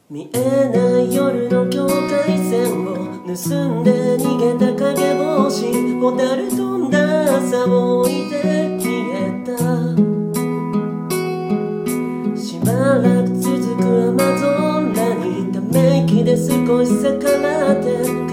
見えない夜の境界線を盗んで逃げた影星、ホタル飛んだ朝を置いて消えた。しばらく続く雨空にため息で少し逆らって